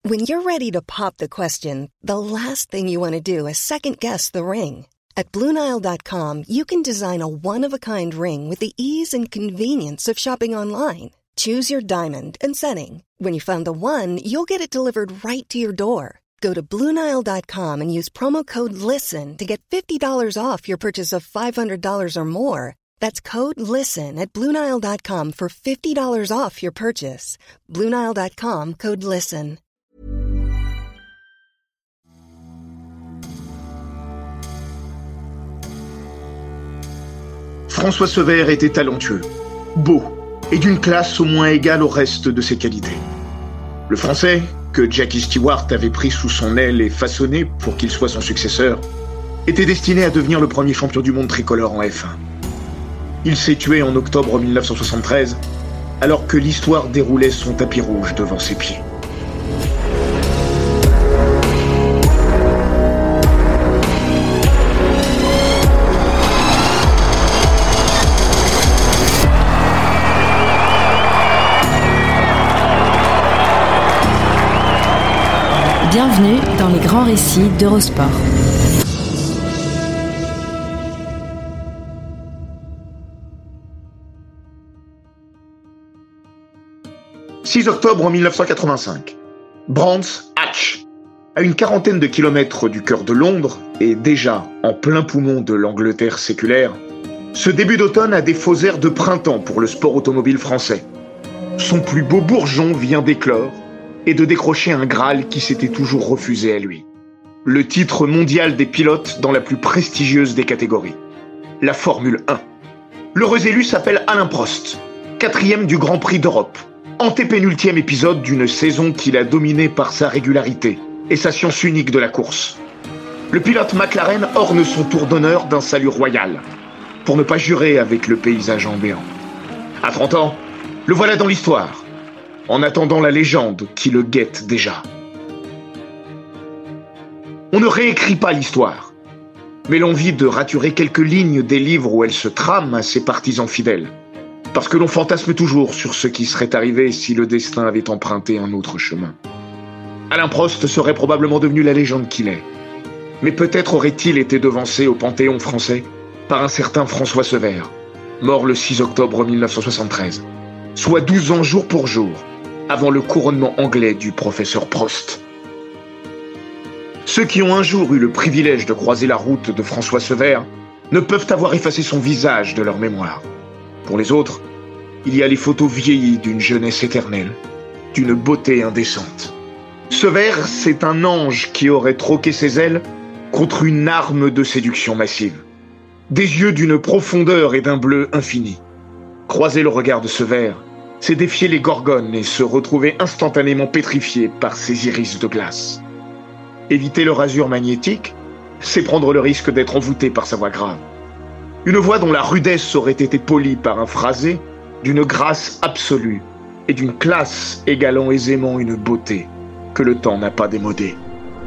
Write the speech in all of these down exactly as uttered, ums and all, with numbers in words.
When you're ready to pop the question, the last thing you want to do is second-guess the ring. At Blue Nile dot com, you can design a one-of-a-kind ring with the ease and convenience of shopping online. Choose your diamond and setting. When you find the one, you'll get it delivered right to your door. Go to Blue Nile dot com and use promo code LISTEN to get fifty dollars off your purchase of five hundred dollars or more. That's code LISTEN at Blue Nile dot com for fifty dollars off your purchase. Blue Nile dot com, code LISTEN. François Sevère était talentueux, beau et d'une classe au moins égale au reste de ses qualités. Le Français, que Jackie Stewart avait pris sous son aile et façonné pour qu'il soit son successeur, était destiné à devenir le premier champion du monde tricolore en F un. Il s'est tué en octobre mille neuf cent soixante-treize, alors que l'histoire déroulait son tapis rouge devant ses pieds. Bienvenue dans les grands récits d'Eurosport. six octobre mille neuf cent quatre-vingt-cinq. Brands Hatch, à une quarantaine de kilomètres du cœur de Londres et déjà en plein poumon de l'Angleterre séculaire, ce début d'automne a des faux airs de printemps pour le sport automobile français. Son plus beau bourgeon vient d'éclore et de décrocher un Graal qui s'était toujours refusé à lui. Le titre mondial des pilotes dans la plus prestigieuse des catégories, la Formule un. L'heureux élu s'appelle Alain Prost, quatrième du Grand Prix d'Europe, antépénultième épisode d'une saison qu'il a dominée par sa régularité et sa science unique de la course. Le pilote McLaren orne son tour d'honneur d'un salut royal, pour ne pas jurer avec le paysage ambiant. À trente ans, le voilà dans l'histoire, en attendant la légende qui le guette déjà. On ne réécrit pas l'histoire, mais l'envie de raturer quelques lignes des livres où elle se trame à ses partisans fidèles, parce que l'on fantasme toujours sur ce qui serait arrivé si le destin avait emprunté un autre chemin. Alain Prost serait probablement devenu la légende qu'il est, mais peut-être aurait-il été devancé au Panthéon français par un certain François Sevère, mort le six octobre mille neuf cent soixante-treize, soit douze ans jour pour jour, avant le couronnement anglais du professeur Prost. Ceux qui ont un jour eu le privilège de croiser la route de François Sevère ne peuvent avoir effacé son visage de leur mémoire. Pour les autres, il y a les photos vieillies d'une jeunesse éternelle, d'une beauté indécente. Sevère, c'est un ange qui aurait troqué ses ailes contre une arme de séduction massive. Des yeux d'une profondeur et d'un bleu infini. Croiser le regard de Sevère, c'est défier les gorgones et se retrouver instantanément pétrifié par ces iris de glace. Éviter leur azur magnétique, c'est prendre le risque d'être envoûté par sa voix grave. Une voix dont la rudesse aurait été polie par un phrasé, d'une grâce absolue et d'une classe égalant aisément une beauté que le temps n'a pas démodée.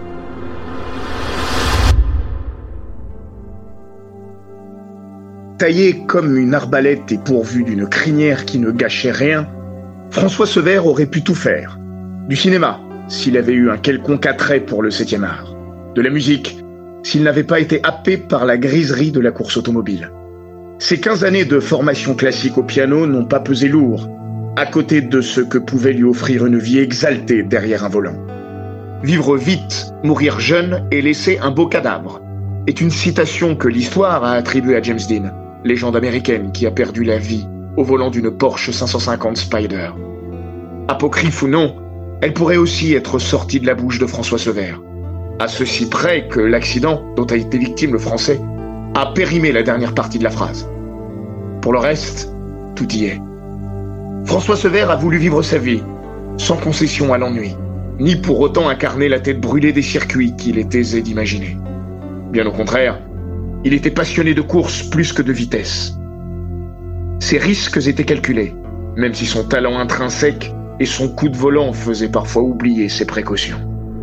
Taillé comme une arbalète et pourvu d'une crinière qui ne gâchait rien, François Sevère aurait pu tout faire. Du cinéma, s'il avait eu un quelconque attrait pour le septième art. De la musique, s'il n'avait pas été happé par la griserie de la course automobile. Ces quinze années de formation classique au piano n'ont pas pesé lourd, à côté de ce que pouvait lui offrir une vie exaltée derrière un volant. Vivre vite, mourir jeune et laisser un beau cadavre est une citation que l'histoire a attribuée à James Dean, légende américaine qui a perdu la vie au volant d'une Porsche cinq cent cinquante Spyder. Apocryphe ou non, elle pourrait aussi être sortie de la bouche de François Sevère, à ceci près que l'accident dont a été victime le Français a périmé la dernière partie de la phrase. Pour le reste, tout y est. François Sevère a voulu vivre sa vie, sans concession à l'ennui, ni pour autant incarner la tête brûlée des circuits qu'il est aisé d'imaginer. Bien au contraire, il était passionné de course plus que de vitesse. Ses risques étaient calculés, même si son talent intrinsèque et son coup de volant faisaient parfois oublier ses précautions.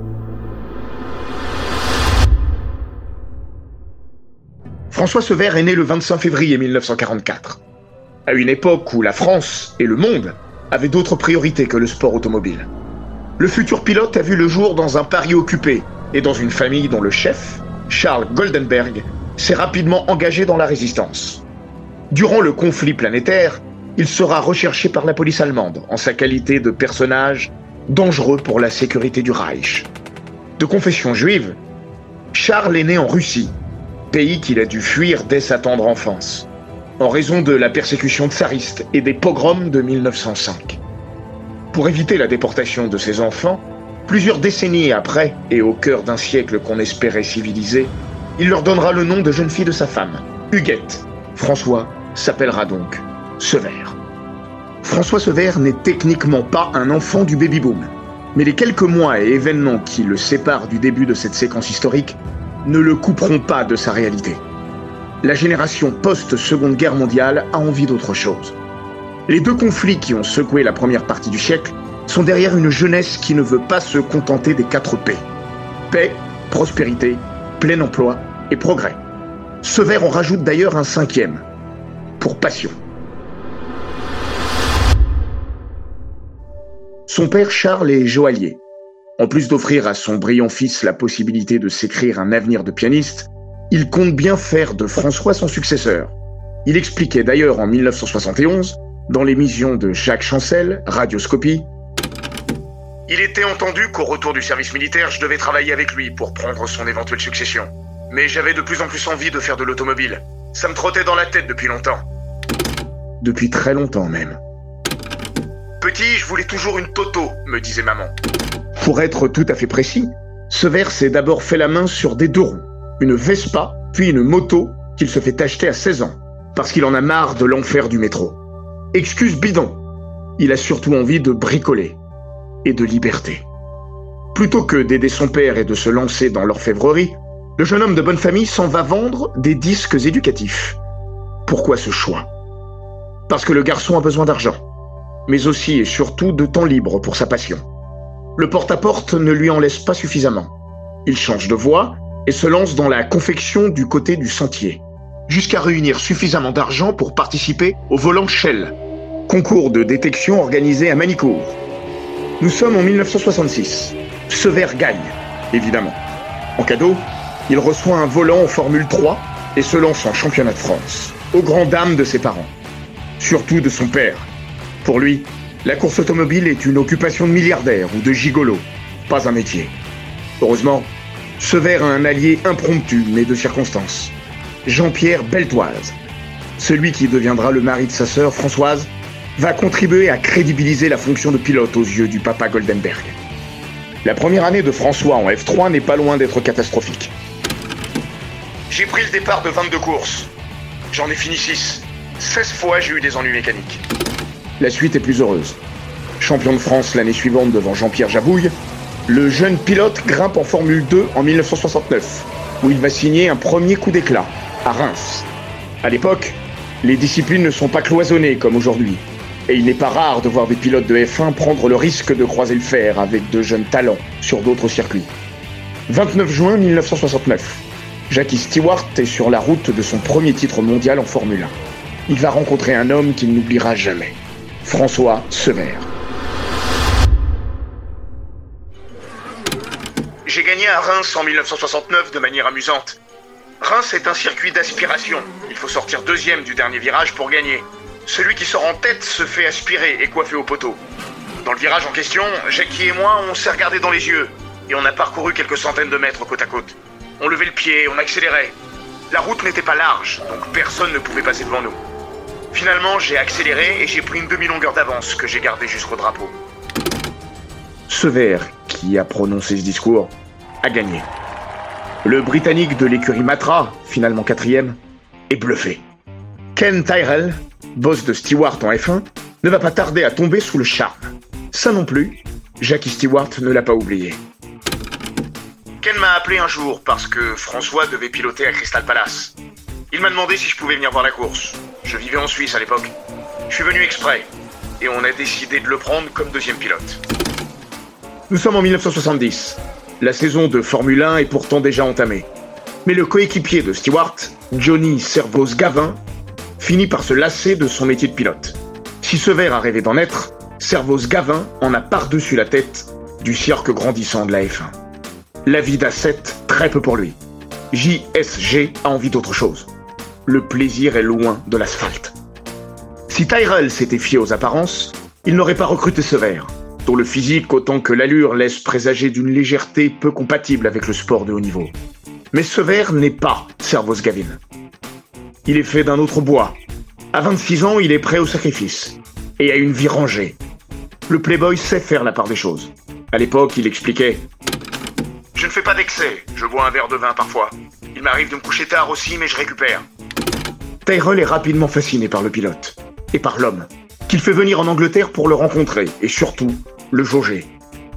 François Sevère est né le vingt-cinq février mille neuf cent quarante-quatre, à une époque où la France et le monde avaient d'autres priorités que le sport automobile. Le futur pilote a vu le jour dans un Paris occupé et dans une famille dont le chef, Charles Goldenberg, s'est rapidement engagé dans la résistance. Durant le conflit planétaire, il sera recherché par la police allemande en sa qualité de personnage dangereux pour la sécurité du Reich. De confession juive, Charles est né en Russie, pays qu'il a dû fuir dès sa tendre enfance, en raison de la persécution tsariste et des pogroms de mille neuf cent cinq. Pour éviter la déportation de ses enfants, plusieurs décennies après, et au cœur d'un siècle qu'on espérait civilisé, il leur donnera le nom de jeune fille de sa femme, Huguette. François s'appellera donc Sevère. François Sevère n'est techniquement pas un enfant du baby-boom, mais les quelques mois et événements qui le séparent du début de cette séquence historique ne le couperont pas de sa réalité. La génération post-Seconde Guerre mondiale a envie d'autre chose. Les deux conflits qui ont secoué la première partie du siècle sont derrière une jeunesse qui ne veut pas se contenter des quatre P. Paix, prospérité, plein emploi et progrès. Sevère en rajoute d'ailleurs un cinquième, pour passion. Son père Charles est joaillier. En plus d'offrir à son brillant fils la possibilité de s'écrire un avenir de pianiste, il compte bien faire de François son successeur. Il expliquait d'ailleurs en mille neuf cent soixante et onze, dans l'émission de Jacques Chancel, Radioscopie, « Il était entendu qu'au retour du service militaire, je devais travailler avec lui pour prendre son éventuelle succession. Mais j'avais de plus en plus envie de faire de l'automobile. Ça me trottait dans la tête depuis longtemps. » Depuis très longtemps même. « Petit, je voulais toujours une Toto, me disait maman. » Pour être tout à fait précis, Sevère s'est d'abord fait la main sur des deux roues, une Vespa, puis une moto qu'il se fait acheter à seize ans, parce qu'il en a marre de l'enfer du métro. Excuse bidon, il a surtout envie de bricoler et de liberté. Plutôt que d'aider son père et de se lancer dans l'orfèvrerie, le jeune homme de bonne famille s'en va vendre des disques éducatifs. Pourquoi ce choix ? Parce que le garçon a besoin d'argent, mais aussi et surtout de temps libre pour sa passion. Le porte-à-porte ne lui en laisse pas suffisamment. Il change de voie et se lance dans la confection du côté du sentier, jusqu'à réunir suffisamment d'argent pour participer au volant Shell, concours de détection organisé à Manicourt. Nous sommes en mille neuf cent soixante-six. Sevère gagne, évidemment. En cadeau, il reçoit un volant en Formule trois et se lance en championnat de France, aux grandes dames de ses parents. Surtout de son père. Pour lui, la course automobile est une occupation de milliardaire ou de gigolo, pas un métier. Heureusement, Sevère a un allié impromptu mais de circonstance. Jean-Pierre Beltoise, celui qui deviendra le mari de sa sœur Françoise, va contribuer à crédibiliser la fonction de pilote aux yeux du papa Goldenberg. La première année de François en F trois n'est pas loin d'être catastrophique. J'ai pris le départ de vingt-deux courses. J'en ai fini six. seize fois j'ai eu des ennuis mécaniques. La suite est plus heureuse. Champion de France l'année suivante devant Jean-Pierre Jabouille, le jeune pilote grimpe en Formule deux en mille neuf cent soixante-neuf, où il va signer un premier coup d'éclat, à Reims. À l'époque, les disciplines ne sont pas cloisonnées comme aujourd'hui, et il n'est pas rare de voir des pilotes de F un prendre le risque de croiser le fer avec de jeunes talents sur d'autres circuits. vingt-neuf juin mille neuf cent soixante-neuf, Jackie Stewart est sur la route de son premier titre mondial en Formule un. Il va rencontrer un homme qu'il n'oubliera jamais, François Sevère. J'ai gagné à Reims en mille neuf cent soixante-neuf de manière amusante. Reims est un circuit d'aspiration. Il faut sortir deuxième du dernier virage pour gagner. Celui qui sort en tête se fait aspirer et coiffer au poteau. Dans le virage en question, Jackie et moi, on s'est regardé dans les yeux et on a parcouru quelques centaines de mètres côte à côte. On levait le pied, on accélérait. La route n'était pas large, donc personne ne pouvait passer devant nous. Finalement, j'ai accéléré et j'ai pris une demi-longueur d'avance que j'ai gardée jusqu'au drapeau. Sevère, qui a prononcé ce discours, a gagné. Le Britannique de l'écurie Matra, finalement quatrième, est bluffé. Ken Tyrrell, boss de Stewart en F un, ne va pas tarder à tomber sous le charme. Ça non plus, Jackie Stewart ne l'a pas oublié. Ken m'a appelé un jour parce que François devait piloter à Crystal Palace. Il m'a demandé si je pouvais venir voir la course. Je vivais en Suisse à l'époque. Je suis venu exprès et on a décidé de le prendre comme deuxième pilote. Nous sommes en mille neuf cent soixante-dix. La saison de Formule un est pourtant déjà entamée. Mais le coéquipier de Stewart, Johnny Servoz-Gavin, finit par se lasser de son métier de pilote. Si Sevère a rêvé d'en être, Servoz-Gavin en a par-dessus la tête du cirque grandissant de la F un. La vie d'A sept, très peu pour lui. J S G a envie d'autre chose. Le plaisir est loin de l'asphalte. Si Tyrrell s'était fié aux apparences, il n'aurait pas recruté Sever, dont le physique autant que l'allure laisse présager d'une légèreté peu compatible avec le sport de haut niveau. Mais Sever n'est pas Servus Gavin. Il est fait d'un autre bois. À vingt-six ans, il est prêt au sacrifice et a une vie rangée. Le playboy sait faire la part des choses. À l'époque, il expliquait « Je ne fais pas d'excès, je bois un verre de vin parfois. Il m'arrive de me coucher tard aussi, mais je récupère. » Tyrrell est rapidement fasciné par le pilote et par l'homme, qu'il fait venir en Angleterre pour le rencontrer et surtout, le jauger.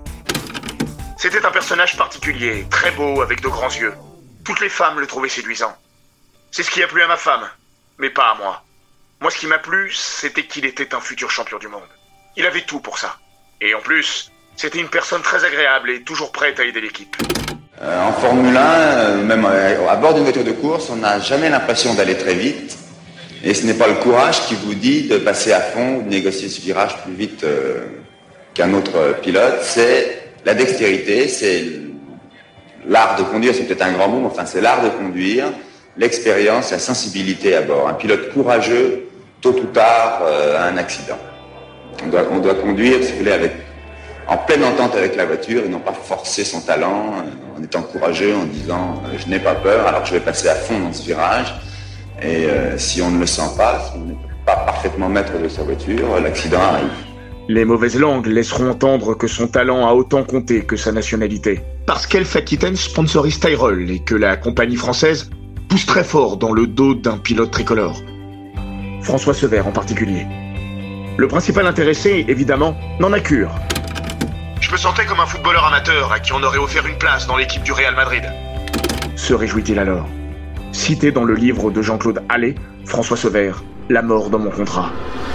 C'était un personnage particulier, très beau, avec de grands yeux. Toutes les femmes le trouvaient séduisant. C'est ce qui a plu à ma femme, mais pas à moi. Moi, ce qui m'a plu, c'était qu'il était un futur champion du monde. Il avait tout pour ça. Et en plus, c'était une personne très agréable et toujours prête à aider l'équipe. Euh, en Formule un, euh, même euh, à bord d'une voiture de course, on n'a jamais l'impression d'aller très vite. Et ce n'est pas le courage qui vous dit de passer à fond, de négocier ce virage plus vite euh, qu'un autre pilote. C'est la dextérité, c'est l'art de conduire, c'est peut-être un grand mot, mais enfin c'est l'art de conduire, l'expérience, la sensibilité à bord. Un pilote courageux, tôt ou tard, euh, a un accident. On doit, on doit conduire, si vous voulez, avec, en pleine entente avec la voiture et non pas forcer son talent euh, en étant courageux, en disant euh, « je n'ai pas peur, alors je vais passer à fond dans ce virage ». Et euh, si on ne le sent pas, si on n'est pas parfaitement maître de sa voiture, l'accident arrive. Les mauvaises langues laisseront entendre que son talent a autant compté que sa nationalité. Parce qu'Elf Aquitaine sponsorise Tyrrell et que la compagnie française pousse très fort dans le dos d'un pilote tricolore. François Sever en particulier. Le principal intéressé, évidemment, n'en a cure. Je me sentais comme un footballeur amateur à qui on aurait offert une place dans l'équipe du Real Madrid. Se réjouit-il alors. Cité dans le livre de Jean-Claude Allais, François Sever, La mort dans mon contrat.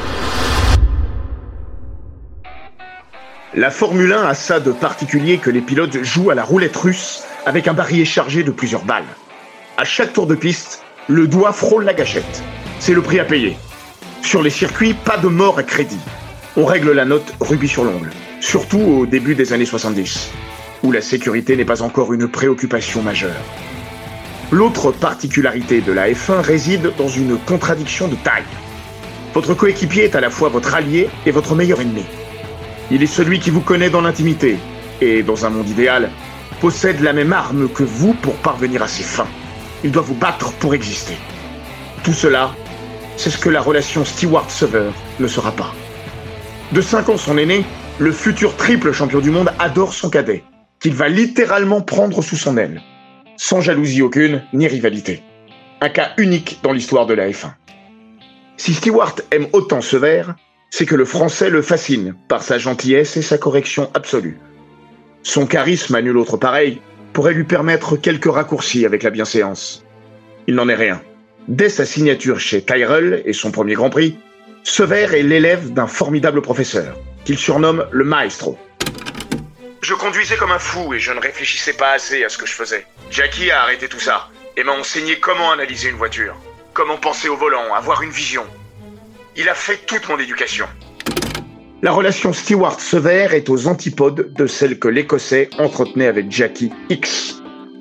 La Formule un a ça de particulier que les pilotes jouent à la roulette russe avec un barillet chargé de plusieurs balles. À chaque tour de piste, le doigt frôle la gâchette. C'est le prix à payer. Sur les circuits, pas de mort à crédit. On règle la note rubis sur l'ongle, surtout au début des années soixante-dix, où la sécurité n'est pas encore une préoccupation majeure. L'autre particularité de la F un réside dans une contradiction de taille. Votre coéquipier est à la fois votre allié et votre meilleur ennemi. Il est celui qui vous connaît dans l'intimité et, dans un monde idéal, possède la même arme que vous pour parvenir à ses fins. Il doit vous battre pour exister. Tout cela, c'est ce que la relation Stewart-Sever ne sera pas. De cinq ans son aîné, le futur triple champion du monde adore son cadet, qu'il va littéralement prendre sous son aile, sans jalousie aucune ni rivalité. Un cas unique dans l'histoire de la F un. Si Stewart aime autant Sever, c'est que le Français le fascine par sa gentillesse et sa correction absolue. Son charisme à nul autre pareil pourrait lui permettre quelques raccourcis avec la bienséance. Il n'en est rien. Dès sa signature chez Tyrrell et son premier Grand Prix, Sever est l'élève d'un formidable professeur, qu'il surnomme le Maestro. Je conduisais comme un fou et je ne réfléchissais pas assez à ce que je faisais. Jackie a arrêté tout ça et m'a enseigné comment analyser une voiture, comment penser au volant, avoir une vision. Il a fait toute mon éducation. La relation Stewart-Sever est aux antipodes de celle que l'Écossais entretenait avec Jackie X.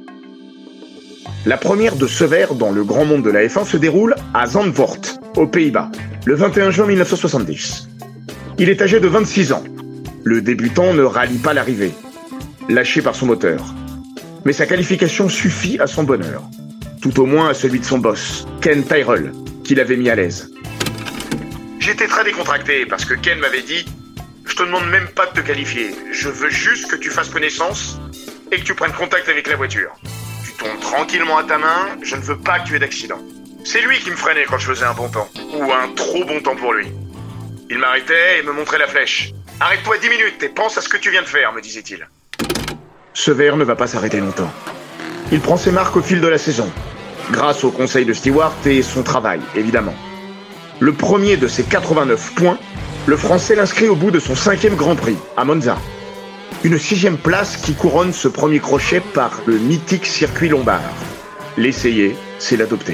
La première de Sever dans le grand monde de la F un se déroule à Zandvoort, aux Pays-Bas, le vingt et un juin mille neuf cent soixante-dix. Il est âgé de vingt-six ans. Le débutant ne rallie pas l'arrivée, lâché par son moteur. Mais sa qualification suffit à son bonheur, tout au moins à celui de son boss, Ken Tyrrell, qui l'avait mis à l'aise. J'étais très décontracté parce que Ken m'avait dit « Je te demande même pas de te qualifier, je veux juste que tu fasses connaissance et que tu prennes contact avec la voiture. Tu tombes tranquillement à ta main, je ne veux pas que tu aies d'accident. » C'est lui qui me freinait quand je faisais un bon temps, ou un trop bon temps pour lui. Il m'arrêtait et me montrait la flèche. « Arrête-toi dix minutes et pense à ce que tu viens de faire, me disait-il. » Sever ne va pas s'arrêter longtemps. Il prend ses marques au fil de la saison, grâce au conseil de Stewart et son travail, évidemment. Le premier de ses quatre-vingt-neuf points, le Français l'inscrit au bout de son cinquième Grand Prix, à Monza. Une sixième place qui couronne ce premier crochet par le mythique circuit lombard. L'essayer, c'est l'adopter.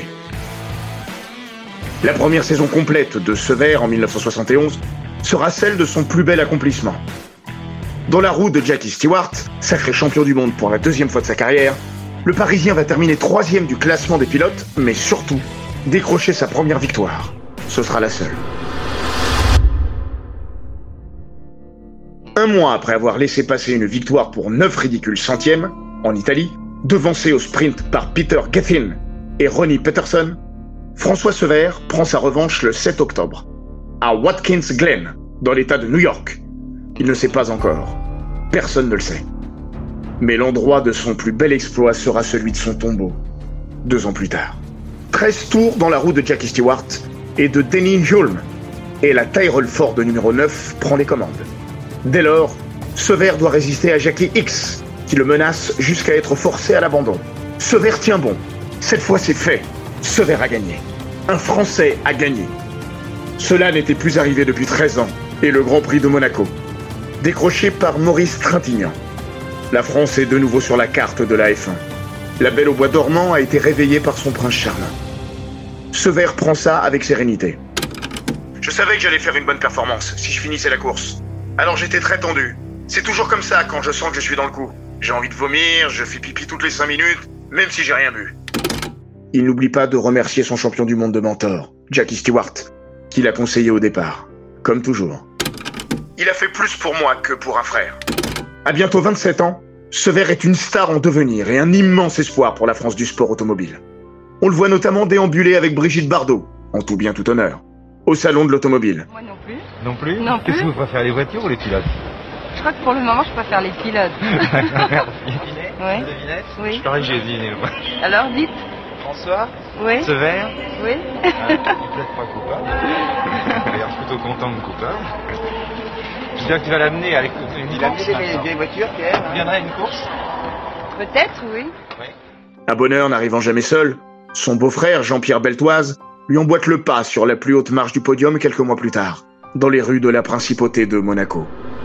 La première saison complète de Sever en mille neuf cent soixante et onze sera celle de son plus bel accomplissement. Dans la roue de Jackie Stewart, sacré champion du monde pour la deuxième fois de sa carrière, le Parisien va terminer troisième du classement des pilotes, mais surtout décrocher sa première victoire. Ce sera la seule. Un mois après avoir laissé passer une victoire pour neuf ridicules centièmes, en Italie, devancé au sprint par Peter Gethin et Ronnie Peterson, François Sever prend sa revanche le sept octobre, à Watkins Glen, dans l'état de New York. Il ne sait pas encore. Personne ne le sait. Mais l'endroit de son plus bel exploit sera celui de son tombeau, deux ans plus tard. treize tours dans la roue de Jackie Stewart et de Denny Hulme, et la Tyrrell Ford numéro neuf prend les commandes. Dès lors, Sever doit résister à Jackie X, qui le menace jusqu'à être forcé à l'abandon. Sever tient bon. Cette fois, c'est fait. Sever a gagné. Un Français a gagné. Cela n'était plus arrivé depuis treize ans, et le Grand Prix de Monaco, décroché par Maurice Trintignant. La France est de nouveau sur la carte de la F un. La Belle au bois dormant a été réveillée par son prince charmant. Sever prend ça avec sérénité. Je savais que j'allais faire une bonne performance si je finissais la course. Alors j'étais très tendu. C'est toujours comme ça quand je sens que je suis dans le coup. J'ai envie de vomir, je fais pipi toutes les cinq minutes, même si j'ai rien bu. Il n'oublie pas de remercier son champion du monde de mentor, Jackie Stewart, qui l'a conseillé au départ, comme toujours. Il a fait plus pour moi que pour un frère. À bientôt vingt-sept ans, Sever est une star en devenir et un immense espoir pour la France du sport automobile. On le voit notamment déambuler avec Brigitte Bardot, en tout bien tout honneur, au salon de l'automobile. Moi non plus. Non plus Non plus. Qu'est-ce que vous préférez, les voitures ou les pilotes? Je crois que pour le moment, je préfère les pilotes. Merci. Oui. Devinette? Oui. Je parie que j'ai deviné. Alors, dites. François? Oui. Sever? Oui. Ah, il plaît pas coupable. Il a l'air plutôt content de coupable. J'espère que tu vas l'amener à l'écoute. Il a amené les vieilles voitures, Pierre. Il viendra à une course? Peut-être, oui. Oui. À bonheur n'arrivant jamais seul, son beau-frère Jean-Pierre Beltoise lui emboîte le pas sur la plus haute marche du podium quelques mois plus tard, dans les rues de la principauté de Monaco.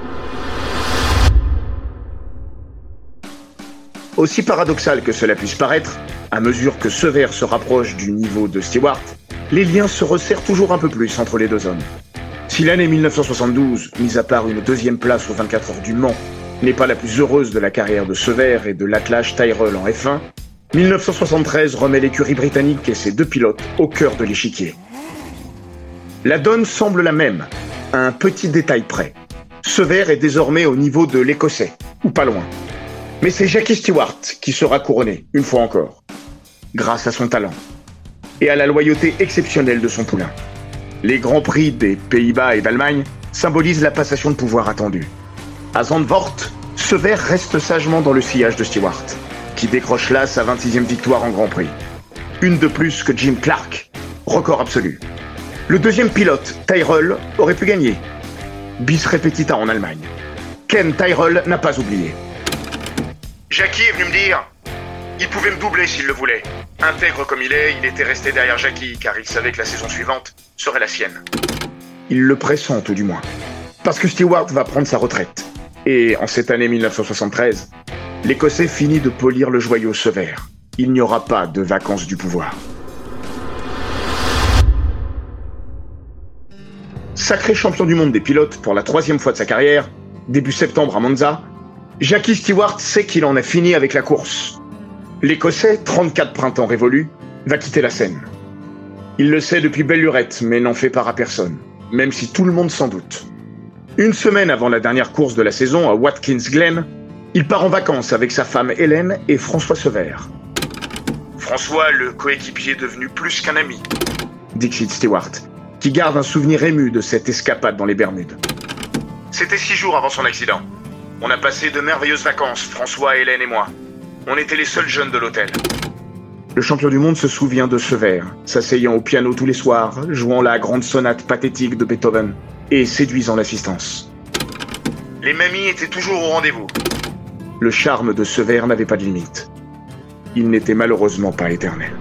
Aussi paradoxal que cela puisse paraître, à mesure que Sever se rapproche du niveau de Stewart, les liens se resserrent toujours un peu plus entre les deux hommes. Si l'année mille neuf cent soixante-douze, mis à part une deuxième place aux vingt-quatre heures du Mans, n'est pas la plus heureuse de la carrière de Sever et de l'attelage Tyrrell en F un, mille neuf cent soixante-treize remet l'écurie britannique et ses deux pilotes au cœur de l'échiquier. La donne semble la même, à un petit détail près. Sever est désormais au niveau de l'Écossais, ou pas loin. Mais c'est Jackie Stewart qui sera couronné, une fois encore, grâce à son talent et à la loyauté exceptionnelle de son poulain. Les grands prix des Pays-Bas et d'Allemagne symbolisent la passation de pouvoir attendue. À Zandvoort, Sever reste sagement dans le sillage de Stewart, qui décroche là sa vingt-sixième victoire en Grand Prix. Une de plus que Jim Clark, record absolu. Le deuxième pilote, Tyrrell, aurait pu gagner. Bis repetita en Allemagne. Ken Tyrrell n'a pas oublié. Jackie est venu me dire, il pouvait me doubler s'il le voulait. Intègre comme il est, il était resté derrière Jackie car il savait que la saison suivante serait la sienne. Il le pressent tout du moins. Parce que Stewart va prendre sa retraite. Et en cette année mille neuf cent soixante-treize, l'Écossais finit de polir le joyau Sever. Il n'y aura pas de vacances du pouvoir. Sacré champion du monde des pilotes pour la troisième fois de sa carrière, début septembre à Monza, Jackie Stewart sait qu'il en a fini avec la course. L'Écossais, trente-quatre printemps révolus, va quitter la scène. Il le sait depuis belle lurette, mais n'en fait part à personne, même si tout le monde s'en doute. Une semaine avant la dernière course de la saison à Watkins Glen, il part en vacances avec sa femme Hélène et François Sever. François, le coéquipier devenu plus qu'un ami, dit Stewart, qui garde un souvenir ému de cette escapade dans les Bermudes. C'était six jours avant son accident. On a passé de merveilleuses vacances, François, Hélène et moi. On était les seuls jeunes de l'hôtel. Le champion du monde se souvient de Sever, s'asseyant au piano tous les soirs, jouant la grande sonate pathétique de Beethoven et séduisant l'assistance. Les mamies étaient toujours au rendez-vous. Le charme de Sever n'avait pas de limite. Il n'était malheureusement pas éternel.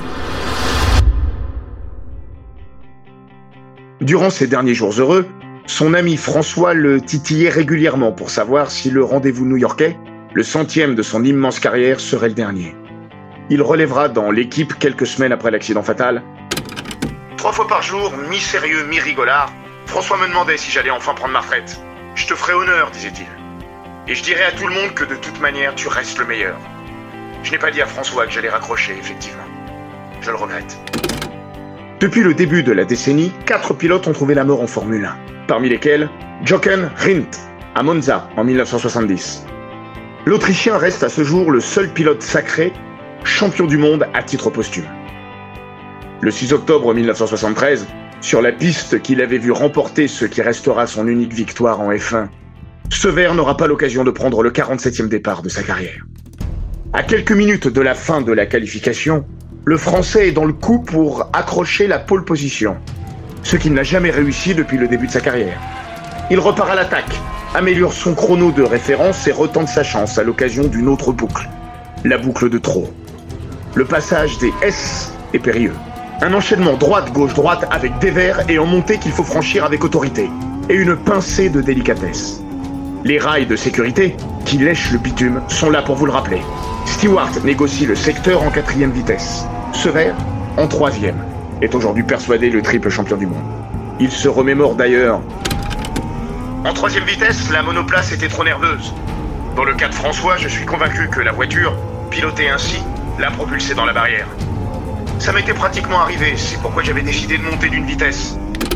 Durant ces derniers jours heureux, son ami François le titillait régulièrement pour savoir si le rendez-vous new-yorkais, le centième de son immense carrière, serait le dernier. Il relèvera dans l'équipe quelques semaines après l'accident fatal. Trois fois par jour, mi-sérieux, mi-rigolard, François me demandait si j'allais enfin prendre ma retraite. Je te ferai honneur, disait-il. Et je dirai à tout le monde que de toute manière, tu restes le meilleur. Je n'ai pas dit à François que j'allais raccrocher, effectivement. Je le regrette. Depuis le début de la décennie, quatre pilotes ont trouvé la mort en Formule un, parmi lesquels Jochen Rindt, à Monza, en dix-neuf cent soixante-dix. L'Autrichien reste à ce jour le seul pilote sacré, champion du monde à titre posthume. Le six octobre dix-neuf cent soixante-treize, sur la piste qu'il avait vu remporter ce qui restera son unique victoire en F un, Sever n'aura pas l'occasion de prendre le quarante-septième départ de sa carrière. À quelques minutes de la fin de la qualification, le Français est dans le coup pour accrocher la pole position, ce qu'il n'a jamais réussi depuis le début de sa carrière. Il repart à l'attaque, améliore son chrono de référence et retente sa chance à l'occasion d'une autre boucle, la boucle de trop. Le passage des S est périlleux. Un enchaînement droite-gauche-droite avec dévers et en montée qu'il faut franchir avec autorité, et une pincée de délicatesse. Les rails de sécurité, qui lèchent le bitume, sont là pour vous le rappeler. Stewart négocie le secteur en quatrième vitesse. Sever, en troisième, est aujourd'hui persuadé le triple champion du monde. Il se remémore d'ailleurs. En troisième vitesse, la monoplace était trop nerveuse. Dans le cas de François, je suis convaincu que la voiture, pilotée ainsi, l'a propulsé dans la barrière. Ça m'était pratiquement arrivé, c'est pourquoi j'avais décidé de monter d'une vitesse.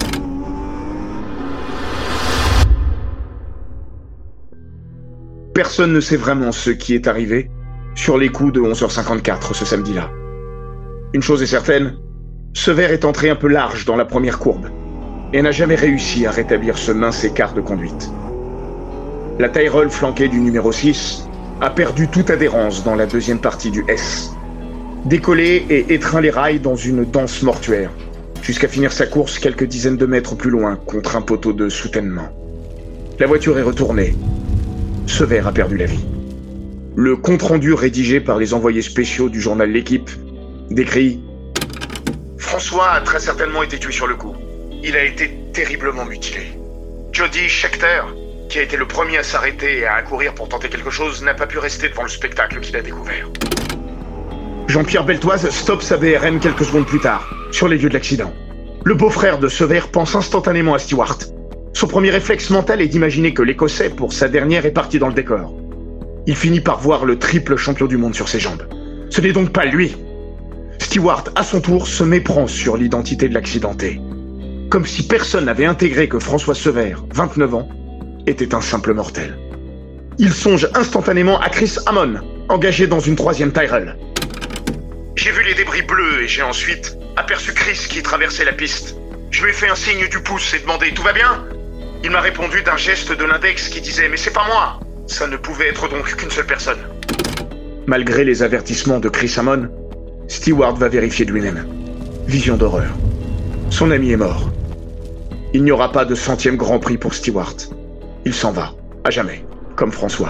Personne ne sait vraiment ce qui est arrivé sur les coups de onze heures cinquante-quatre ce samedi-là. Une chose est certaine, Sever est entré un peu large dans la première courbe et n'a jamais réussi à rétablir ce mince écart de conduite. La Tyrrell flanquée du numéro six a perdu toute adhérence dans la deuxième partie du S. Décollé et étreint les rails dans une danse mortuaire, jusqu'à finir sa course quelques dizaines de mètres plus loin contre un poteau de soutènement. La voiture est retournée. Sever a perdu la vie. Le compte-rendu rédigé par les envoyés spéciaux du journal L'Équipe décrit « François a très certainement été tué sur le coup. Il a été terriblement mutilé. Jody Scheckter, qui a été le premier à s'arrêter et à accourir pour tenter quelque chose, n'a pas pu rester devant le spectacle qu'il a découvert. » Jean-Pierre Beltoise stoppe sa B R M quelques secondes plus tard, sur les lieux de l'accident. Le beau-frère de Sever pense instantanément à Stewart. Son premier réflexe mental est d'imaginer que l'Écossais, pour sa dernière, est parti dans le décor. Il finit par voir le triple champion du monde sur ses jambes. Ce n'est donc pas lui. Stewart, à son tour, se méprend sur l'identité de l'accidenté. Comme si personne n'avait intégré que François Sever, vingt-neuf ans, était un simple mortel. Il songe instantanément à Chris Amon, engagé dans une troisième Tyrrell. J'ai vu les débris bleus et j'ai ensuite aperçu Chris qui traversait la piste. Je lui ai fait un signe du pouce et demandé « Tout va bien ?» Il m'a répondu d'un geste de l'index qui disait « Mais c'est pas moi !» Ça ne pouvait être donc qu'une seule personne. Malgré les avertissements de Chris Amon, Stewart va vérifier de lui-même. Vision d'horreur. Son ami est mort. Il n'y aura pas de centième Grand Prix pour Stewart. Il s'en va, à jamais, comme François.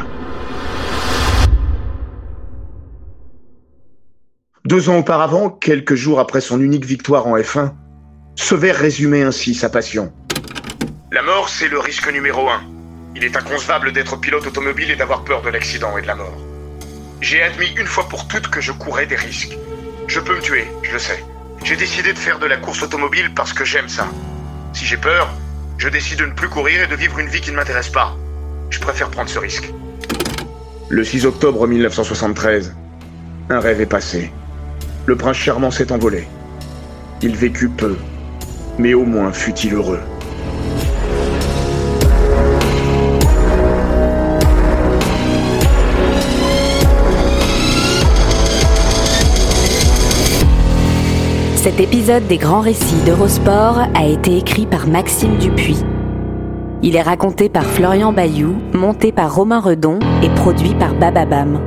Deux ans auparavant, quelques jours après son unique victoire en F un, Sever résumait ainsi sa passion. La mort, c'est le risque numéro un. Il est inconcevable d'être pilote automobile et d'avoir peur de l'accident et de la mort. J'ai admis une fois pour toutes que je courais des risques. Je peux me tuer, je le sais. J'ai décidé de faire de la course automobile parce que j'aime ça. Si j'ai peur, je décide de ne plus courir et de vivre une vie qui ne m'intéresse pas. Je préfère prendre ce risque. Le six octobre dix-neuf cent soixante-treize, un rêve est passé. Le prince charmant s'est envolé. Il vécut peu, mais au moins fut-il heureux. Cet épisode des Grands Récits d'Eurosport a été écrit par Maxime Dupuis. Il est raconté par Florian Bayou, monté par Romain Redon et produit par Bababam.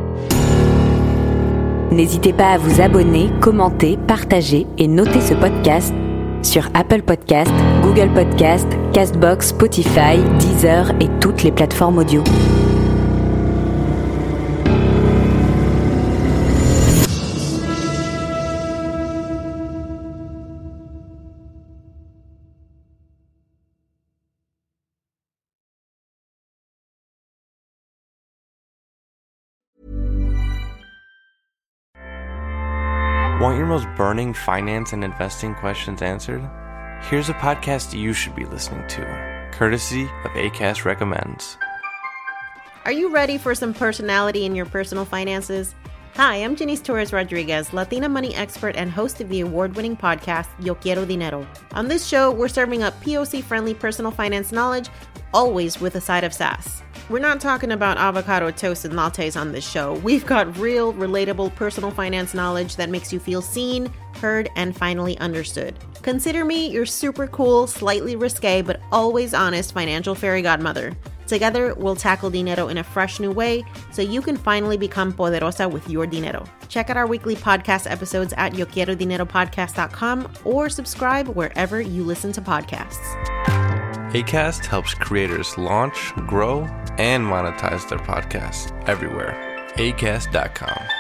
N'hésitez pas à vous abonner, commenter, partager et noter ce podcast sur Apple Podcasts, Google Podcasts, Castbox, Spotify, Deezer et toutes les plateformes audio. Want your most burning finance and investing questions answered? Here's a podcast you should be listening to, courtesy of Acast Recommends. Are you ready for some personality in your personal finances? Hi, I'm Janice Torres Rodriguez, Latina money expert and host of the award-winning podcast, Yo Quiero Dinero. On this show, we're serving up P O C-friendly personal finance knowledge, always with a side of sass. We're not talking about avocado toast and lattes on this show. We've got real, relatable personal finance knowledge that makes you feel seen, heard, and finally understood. Consider me your super cool, slightly risque, but always honest financial fairy godmother. Together, we'll tackle dinero in a fresh new way so you can finally become poderosa with your dinero. Check out our weekly podcast episodes at yo quiero dinero podcast dot com or subscribe wherever you listen to podcasts. Acast helps creators launch, grow, and monetize their podcasts everywhere. acast dot com.